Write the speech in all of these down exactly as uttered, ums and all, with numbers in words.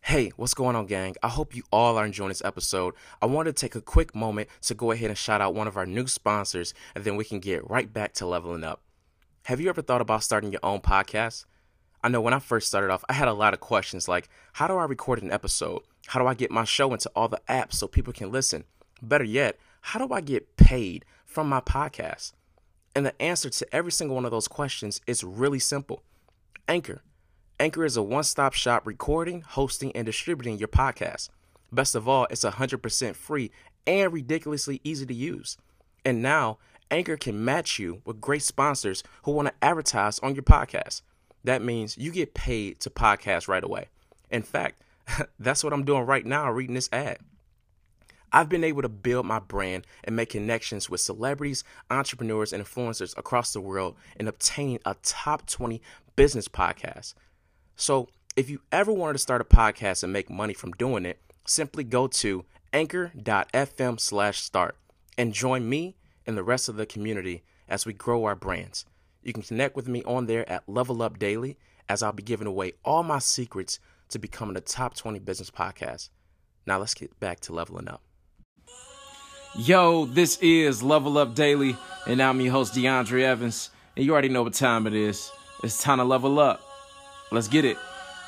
Hey, what's going on, gang? I hope you all are enjoying this episode. I wanted to take a quick moment to go ahead and shout out one of our new sponsors, and then we can get right back to leveling up. Have you ever thought about starting your own podcast? I know when I first started off, I had a lot of questions like, how do I record an episode? How do I get my show into all the apps so people can listen? Better yet, how do I get paid from my podcast? And the answer to every single one of those questions is really simple. Anchor. Anchor is a one-stop shop recording, hosting, and distributing your podcast. Best of all, it's one hundred percent free and ridiculously easy to use. And now, Anchor can match you with great sponsors who want to advertise on your podcast. That means you get paid to podcast right away. In fact, that's what I'm doing right now reading this ad. I've been able to build my brand and make connections with celebrities, entrepreneurs, and influencers across the world and obtain a top twenty business podcast. So if you ever wanted to start a podcast and make money from doing it, simply go to anchor.fm slash start and join me and the rest of the community as we grow our brands. You can connect with me on there at Level Up Daily, as I'll be giving away all my secrets to becoming a top twenty business podcast. Now let's get back to leveling up. Yo, this is Level Up Daily, and I'm your host, DeAndre Evans, and you already know what time it is. It's time to level up. Let's get it.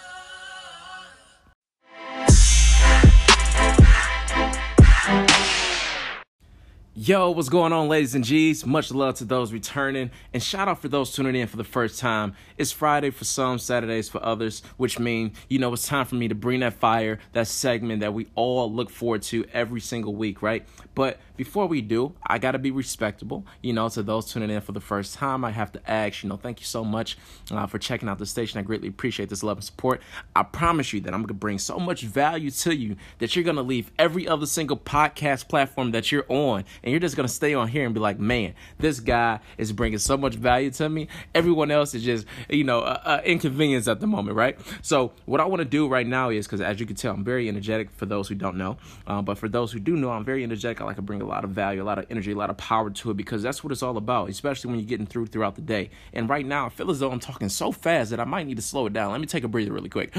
Yo, what's going on, ladies and G's? Much love to those returning, and shout out for those tuning in for the first time. It's Friday for some, Saturdays for others, which mean, you know, it's time for me to bring that fire, that segment that we all look forward to every single week, right? But before we do, I got to be respectable, you know, to those tuning in for the first time. I have to ask, you know, thank you so much uh, for checking out the station. I greatly appreciate this love and support. I promise you that I'm going to bring so much value to you that you're going to leave every other single podcast platform that you're on, and you're just going to stay on here and be like, man, this guy is bringing so much value to me. Everyone else is just, you know, uh, uh, inconvenience at the moment, right? So what I want to do right now is, because as you can tell, I'm very energetic for those who don't know. Uh, but for those who do know, I'm very energetic. I like to bring a lot of value, a lot of energy, a lot of power to it, because that's what it's all about, especially when you're getting through throughout the day. And right now, I feel as though I'm talking so fast that I might need to slow it down. Let me take a breather really quick.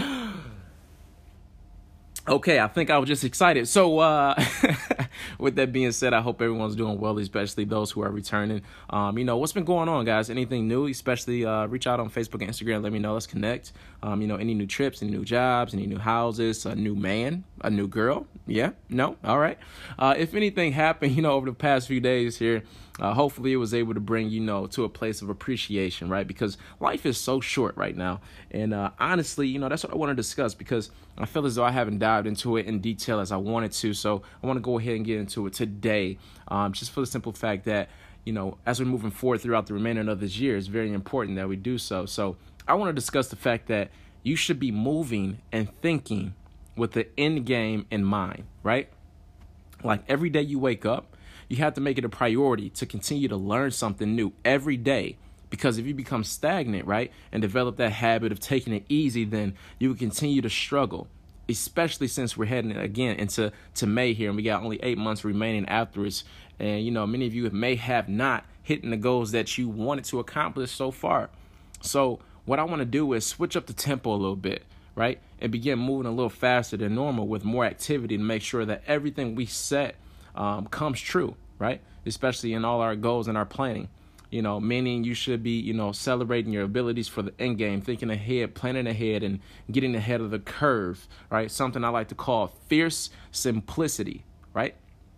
Okay, I think I was just excited. So uh, with that being said, I hope everyone's doing well, especially those who are returning. Um, you know, what's been going on, guys? Anything new? Especially uh, reach out on Facebook and Instagram. Let me know. Let's connect. Um, you know, any new trips, any new jobs, any new houses, a new man, a new girl. Yeah? No? All right. Uh, if anything happened, you know, over the past few days here, Uh, hopefully it was able to bring, you know, to a place of appreciation, right? Because life is so short right now. And uh, honestly, you know, that's what I want to discuss, because I feel as though I haven't dived into it in detail as I wanted to. So I want to go ahead and get into it today, um, just for the simple fact that, you know, as we're moving forward throughout the remainder of this year, it's very important that we do so. So I want to discuss the fact that you should be moving and thinking with the end game in mind, right? Like every day you wake up, you have to make it a priority to continue to learn something new every day, because if you become stagnant, right, and develop that habit of taking it easy, then you will continue to struggle, especially since we're heading again into to May here, and we got only eight months remaining afterwards. And, you know, many of you may have not hit the goals that you wanted to accomplish so far. So what I want to do is switch up the tempo a little bit, right, and begin moving a little faster than normal with more activity to make sure that everything we set um, comes true. Right? Especially in all our goals and our planning, you know, meaning you should be, you know, celebrating your abilities for the end game, thinking ahead, planning ahead, and getting ahead of the curve, right? Something I like to call fierce simplicity, right?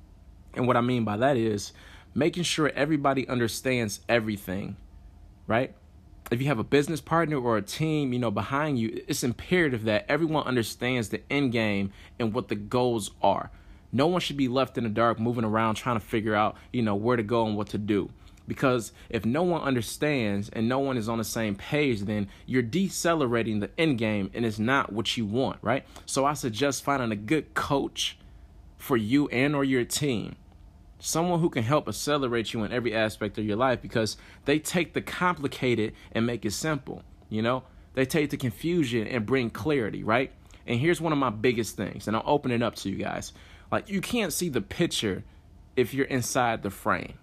And what I mean by that is making sure everybody understands everything, right? If you have a business partner or a team, you know, behind you, it's imperative that everyone understands the end game and what the goals are. No one should be left in the dark, moving around, trying to figure out, you know, where to go and what to do. Because if no one understands and no one is on the same page, then you're decelerating the end game, and it's not what you want, right? So I suggest finding a good coach for you and or your team. Someone who can help accelerate you in every aspect of your life, because they take the complicated and make it simple, you know? They take the confusion and bring clarity, right? And here's one of my biggest things, and I'll open it up to you guys. Like, you can't see the picture if you're inside the frame.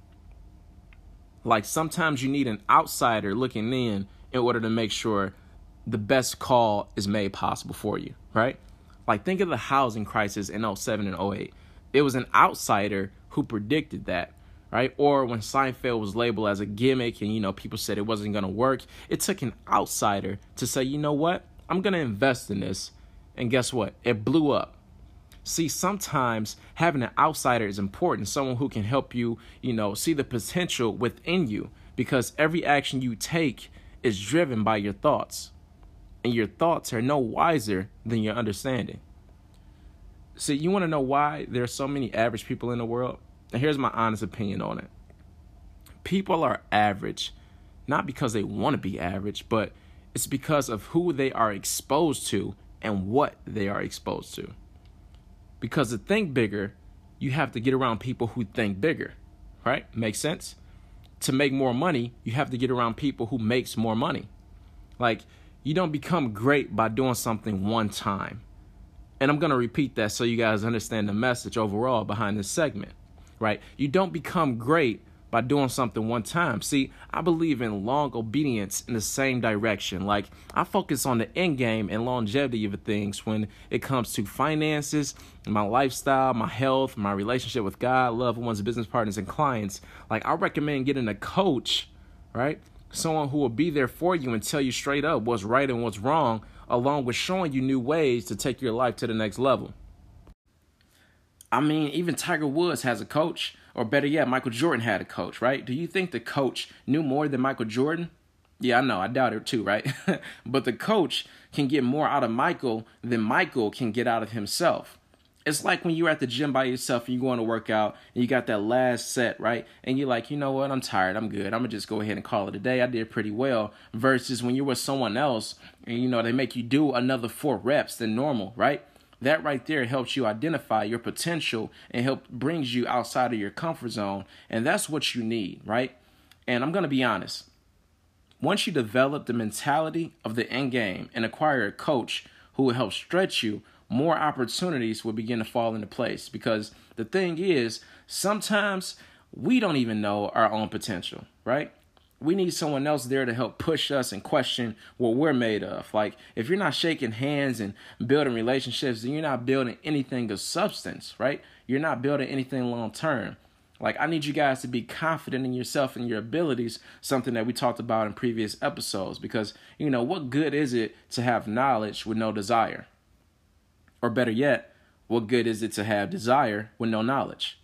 Like, sometimes you need an outsider looking in in order to make sure the best call is made possible for you, right? Like, think of the housing crisis in oh seven and oh eight. It was an outsider who predicted that, right? Or when Seinfeld was labeled as a gimmick and, you know, people said it wasn't going to work, it took an outsider to say, you know what? I'm going to invest in this. And guess what? It blew up. See, sometimes having an outsider is important, someone who can help you, you know, see the potential within you, because every action you take is driven by your thoughts, and your thoughts are no wiser than your understanding. See, you want to know why there are so many average people in the world? And here's my honest opinion on it. People are average, not because they want to be average, but it's because of who they are exposed to and what they are exposed to. Because to think bigger, you have to get around people who think bigger, right? Makes sense? To make more money, you have to get around people who makes more money. Like, you don't become great by doing something one time. And I'm going to repeat that so you guys understand the message overall behind this segment, right? You don't become great by doing something one time. See, I believe in long obedience in the same direction. Like, I focus on the end game and longevity of things when it comes to finances, my lifestyle, my health, my relationship with God, loved ones, business partners, and clients. Like, I recommend getting a coach, right? Someone who will be there for you and tell you straight up what's right and what's wrong, along with showing you new ways to take your life to the next level. I mean, even Tiger Woods has a coach, or better yet, Michael Jordan had a coach, right? Do you think the coach knew more than Michael Jordan? Yeah, I know, I doubt it too, right? But the coach can get more out of Michael than Michael can get out of himself. It's like when you're at the gym by yourself and you're going to work out and you got that last set, right? And you're like, you know what, I'm tired, I'm good. I'm going to just go ahead and call it a day. I did pretty well. Versus when you're with someone else and, you know, they make you do another four reps than normal, right? That right there helps you identify your potential and help brings you outside of your comfort zone. And that's what you need, right? And I'm going to be honest. Once you develop the mentality of the end game and acquire a coach who will help stretch you, more opportunities will begin to fall into place. Because the thing is, sometimes we don't even know our own potential, right? We need someone else there to help push us and question what we're made of. Like, if you're not shaking hands and building relationships, then you're not building anything of substance, right? You're not building anything long term. Like, I need you guys to be confident in yourself and your abilities, something that we talked about in previous episodes. Because, you know, what good is it to have knowledge with no desire? Or better yet, what good is it to have desire with no knowledge?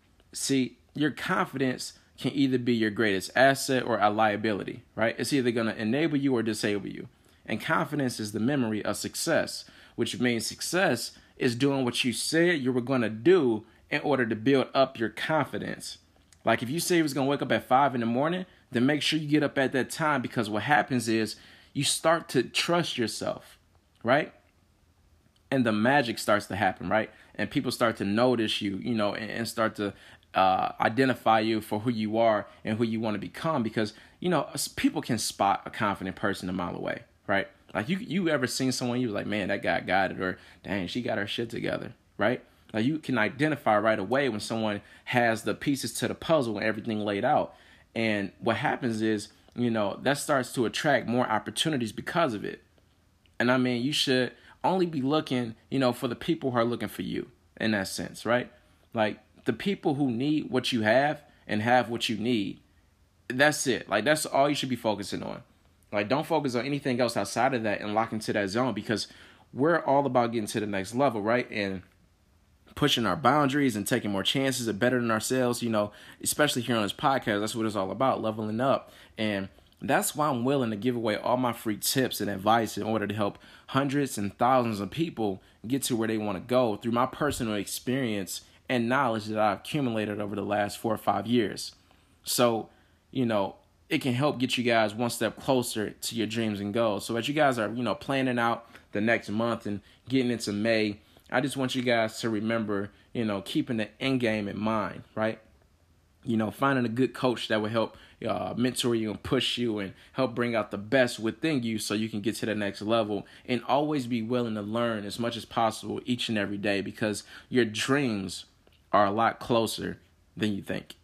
See, your confidence can either be your greatest asset or a liability, right? It's either going to enable you or disable you. And confidence is the memory of success, which means success is doing what you said you were going to do in order to build up your confidence. Like, if you say you was going to wake up at five in the morning, then make sure you get up at that time, because what happens is you start to trust yourself, right? And the magic starts to happen, right? And people start to notice you, you know, and, and start to uh, identify you for who you are and who you want to become. Because, you know, people can spot a confident person a mile away, right? Like, you you ever seen someone, you was like, man, that guy got it, or dang, she got her shit together, right? Like, you can identify right away when someone has the pieces to the puzzle and everything laid out. And what happens is, you know, that starts to attract more opportunities because of it. And I mean, you should only be looking, you know, for the people who are looking for you in that sense, right? Like, the people who need what you have and have what you need, that's it. Like, that's all you should be focusing on. Like, don't focus on anything else outside of that and lock into that zone, because we're all about getting to the next level, right? And pushing our boundaries and taking more chances and bettering ourselves, you know, especially here on this podcast. That's what it's all about, leveling up. And that's why I'm willing to give away all my free tips and advice in order to help hundreds and thousands of people get to where they want to go through my personal experience and knowledge that I've accumulated over the last four or five years. So, you know, it can help get you guys one step closer to your dreams and goals. So as you guys are, you know, planning out the next month and getting into May, I just want you guys to remember, you know, keeping the end game in mind, right? You know, finding a good coach that will help uh, mentor you and push you and help bring out the best within you so you can get to the next level, and always be willing to learn as much as possible each and every day, because your dreams are a lot closer than you think.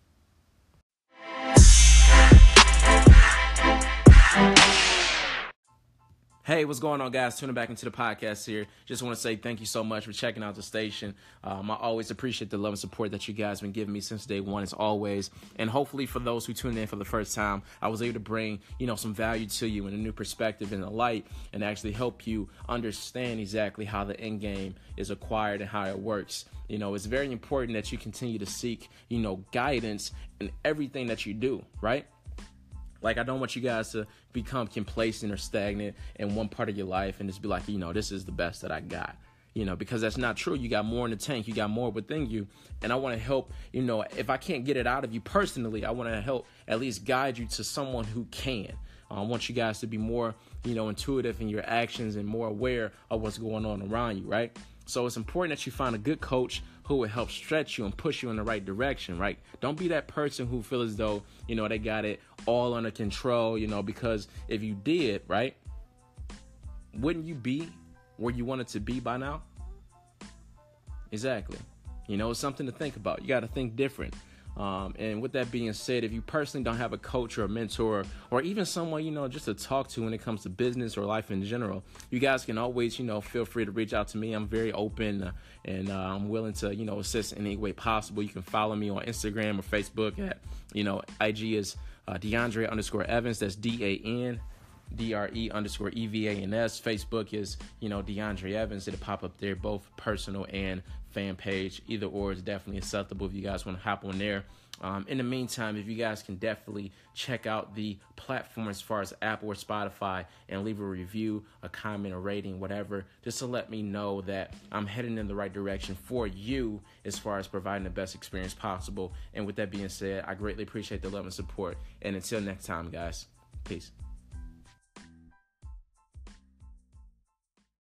Hey, what's going on, guys? Tuning back into the podcast here. Just want to say thank you so much for checking out the station. Um, I always appreciate the love and support that you guys have been giving me since day one, as always. And hopefully for those who tuned in for the first time, I was able to bring, you know, some value to you and a new perspective and a light, and actually help you understand exactly how the end game is acquired and how it works. You know, it's very important that you continue to seek, you know, guidance in everything that you do, right? Like, I don't want you guys to become complacent or stagnant in one part of your life and just be like, you know, this is the best that I got, you know, because that's not true. You got more in the tank. You got more within you. And I want to help, you know, if I can't get it out of you personally, I want to help at least guide you to someone who can. I want you guys to be more, you know, intuitive in your actions and more aware of what's going on around you, right? So it's important that you find a good coach who will help stretch you and push you in the right direction, right? Don't be that person who feels as though, you know, they got it all under control, you know, because if you did, right, wouldn't you be where you wanted to be by now? Exactly. You know, it's something to think about. You got to think different. Um, and with that being said, if you personally don't have a coach or a mentor or even someone, you know, just to talk to when it comes to business or life in general, you guys can always, you know, feel free to reach out to me. I'm very open uh, and uh, I'm willing to, you know, assist in any way possible. You can follow me on Instagram or Facebook at, you know, I G is uh, DeAndre underscore Evans. That's D A N D R E underscore E V A N S. Facebook is, you know, DeAndre Evans. It'll pop up there, both personal and fan page. Either or is definitely acceptable if you guys want to hop on there. Um, in the meantime, if you guys can definitely check out the platform as far as Apple or Spotify and leave a review, a comment, a rating, whatever, just to let me know that I'm heading in the right direction for you as far as providing the best experience possible. And with that being said, I greatly appreciate the love and support. And until next time, guys, peace.